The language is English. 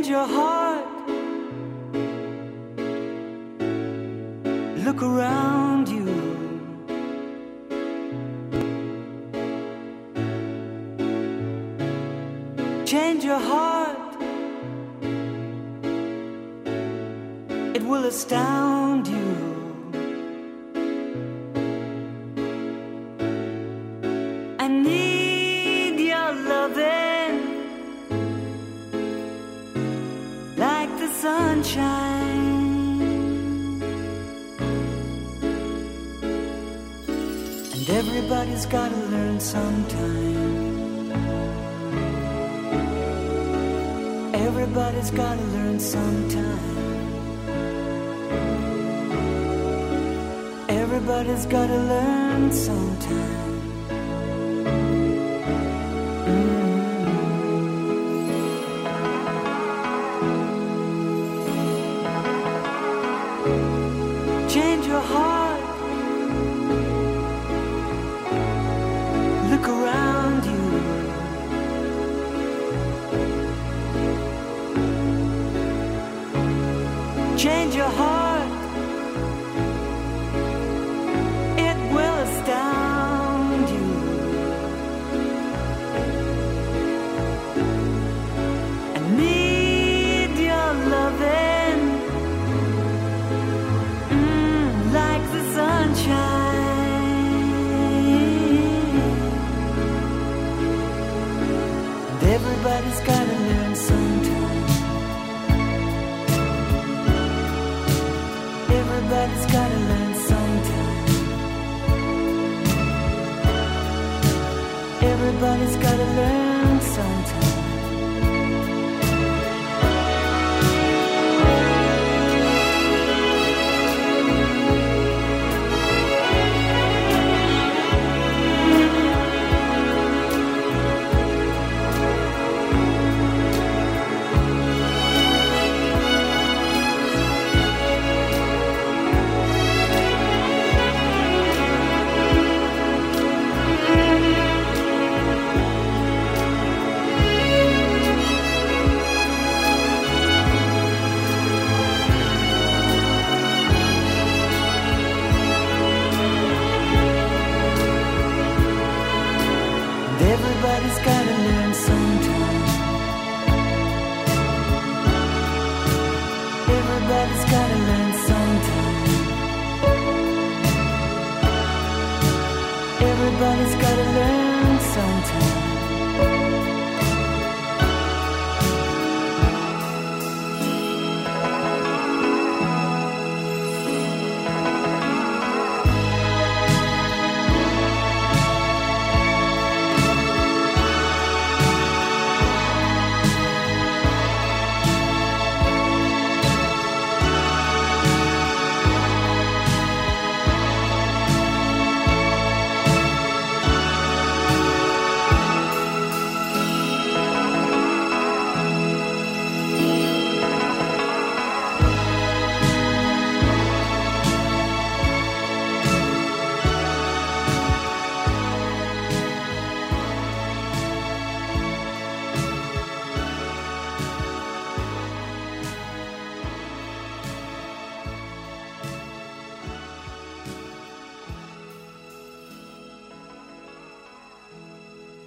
Change your heart. Look around you. Change your heart. It will astound you. I need your loving like the sunshine. And everybody's gotta learn sometime. Everybody's gotta learn sometime. Everybody's gotta learn sometime. Change your heart. Look around you. Change your heart. It will astound you. I need your loving like the sunshine. And everybody's gotta learn sometime. Everybody's gotta learn sometime. Everybody's gotta learn sometime. Everybody's gotta learn sometime. Everybody's gotta learn sometime. Everybody's gotta learn sometime.